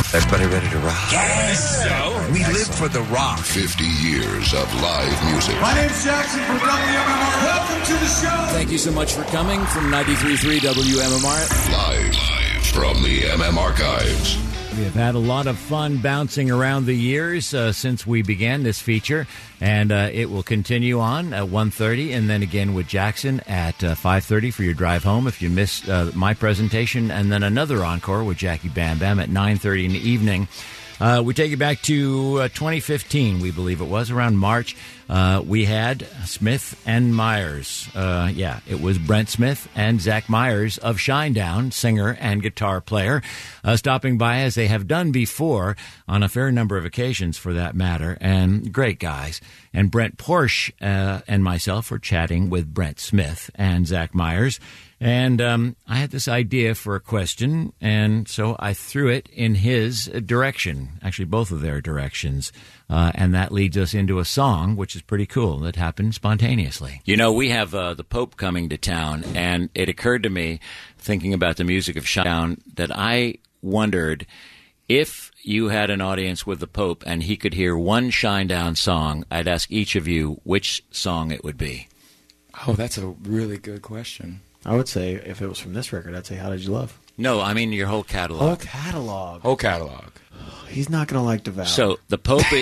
Everybody ready to rock? Yes! So? We live for the rock. 50 years of live music. My name's Jackson from WMMR. Welcome to the show. Thank you so much for coming from 93.3 WMMR. Live from the MM Archives. We have had a lot of fun bouncing around the years since we began this feature, and it will continue on at 1:30, and then again with Jackson at 5:30 for your drive home if you missed my presentation, and then another encore with Jackie Bam Bam at 9:30 in the evening. We take you back to 2015, we believe it was, around March. We had Smith and Myers. It was Brent Smith and Zach Myers of Shinedown, singer and guitar player, stopping by as they have done before on a fair number of occasions for that matter, and great guys. And Brent Porsche and myself were chatting with Brent Smith and Zach Myers. And I had this idea for a question, and so I threw it in his direction, actually both of their directions, and that leads us into a song, which is pretty cool. That happened spontaneously. You know, we have the Pope coming to town, and it occurred to me, thinking about the music of Shinedown, that I wondered if you had an audience with the Pope and he could hear one Shinedown song, I'd ask each of you which song it would be. Oh, that's a really good question. I would say, if it was from this record, I'd say, How Did You Love? No, I mean your whole catalog. Whole catalog. Whole catalog. He's not going to like Devout. So the Pope is...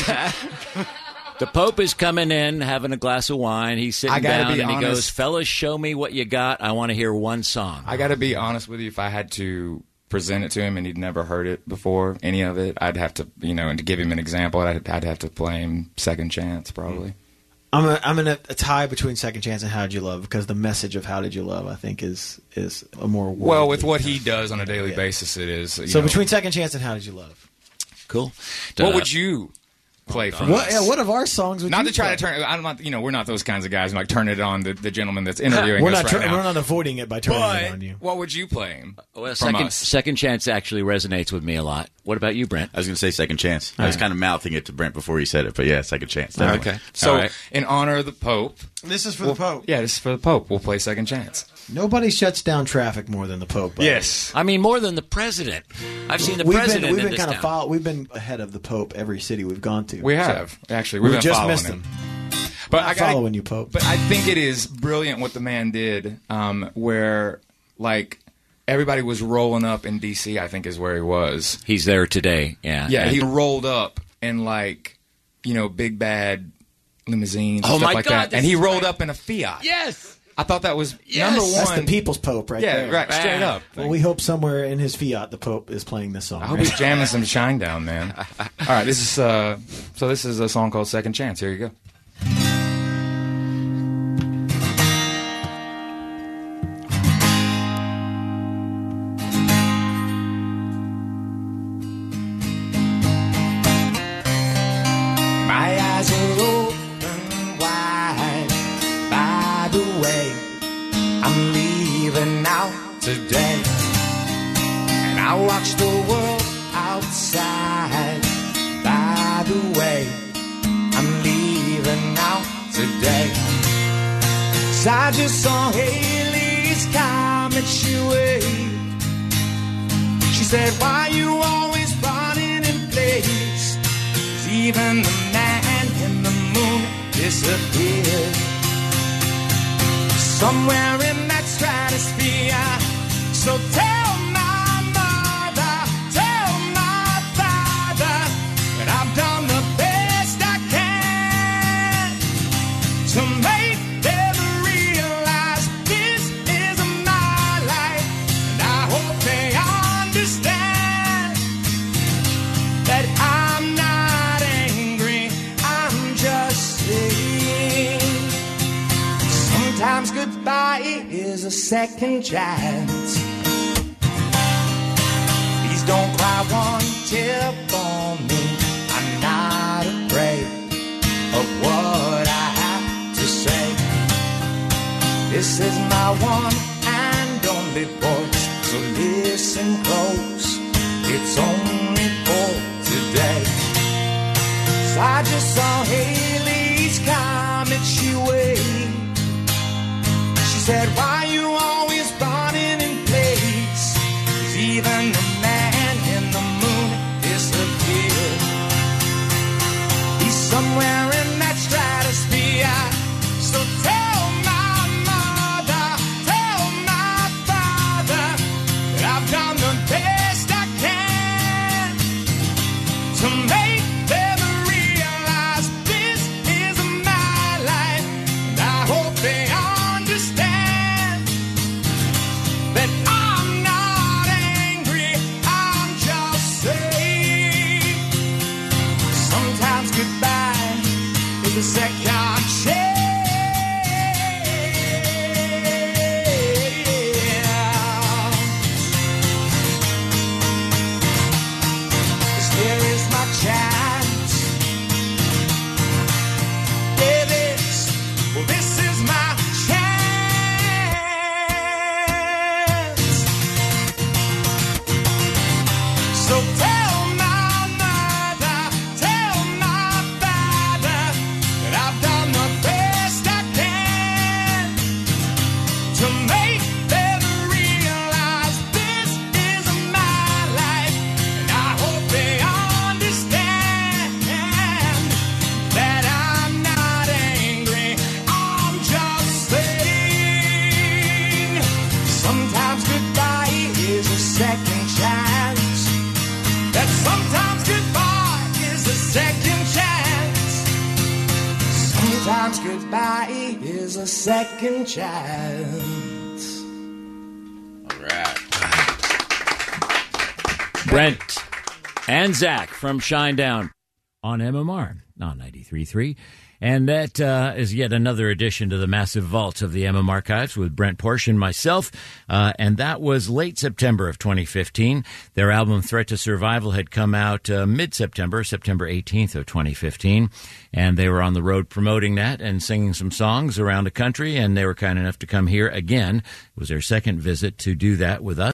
The Pope is coming in, having a glass of wine. He's sitting down, and he goes, fellas, show me what you got. I want to hear one song. I got to be honest with you. If I had to present it to him and he'd never heard it before, any of it, I'd have to, and to give him an example, I'd have to play him Second Chance, probably. I'm in a tie between Second Chance and How Did You Love, because the message of How Did You Love, I think, is a more... Well, with what he does on a daily basis, it is. So between Second Chance and How Did You Love? Cool. What would you play from us? Yeah, what of our songs would not you to try play? to turn... I'm not, we're not those kinds of guys. Like, turn it on the gentleman that's interviewing we're us not right now. We're not avoiding it by turning it on you. What would you play him Well, from us? Second Chance actually resonates with me a lot. What about you, Brent? I was going to say Second Chance. I was kind of mouthing it to Brent before he said it, but yeah, Second Chance. Definitely. Okay. So, in honor of the Pope... This is for the Pope. Yeah, this is for the Pope. We'll play Second Chance. Nobody shuts down traffic more than the Pope. Yes. I mean, more than the president. I've seen the president We've in been this kind town. of we've been ahead of the Pope every city we've gone to. We have. Actually, We've been just following missed him. him. But I gotta, following you, Pope. But I think it is brilliant what the man did, where, like, everybody was rolling up in D.C., I think is where he was. He's there today, yeah. Yeah, he rolled up in, like, big bad limousines and Oh, stuff my like God, that. And he rolled up in a Fiat. Yes! I thought that was number one. That's the people's Pope right there. Yeah, right, straight up. Well, we hope somewhere in his Fiat the Pope is playing this song. I hope he's jamming some Shinedown, man. All right, this is a song called Second Chance. Here you go. My eyes are open wide. By the way, I'm leaving out today, and I watch the world outside. By the way, I'm leaving out today. 'Cause I just saw Haley's comet she waved. She said, why you always running in place? 'Cause even the man in the moon disappeared. Somewhere in that stratosphere. So tell my mother, tell my father that I've done the best I can to make them realize this is my life. And I hope they understand that I'm not angry, I'm just saying sometimes goodbye is a second chance. Please don't cry one tear for me. I'm not afraid of what I have to say. This is my one and only voice, so listen close. It's only for today. 'Cause I just saw Haley's comet she waved. She said, why you always running in place? 'Cause even the man in the moon tell my mother, tell my father that I've done the best I can to make them realize this is my life, and I hope they understand that I'm not angry. I'm just saying sometimes goodbye is a second chance. That sometimes goodbye is a second chance. Sometimes goodbye is a second chance. All right. Brent and Zach from Shinedown on MMR on 93.3. And that is yet another addition to the massive vault of the MM Archives with Brent Porsche and myself. And that was late September of 2015. Their album Threat to Survival had come out mid-September, September 18th of 2015. And they were on the road promoting that and singing some songs around the country. And they were kind enough to come here again. It was their second visit to do that with us.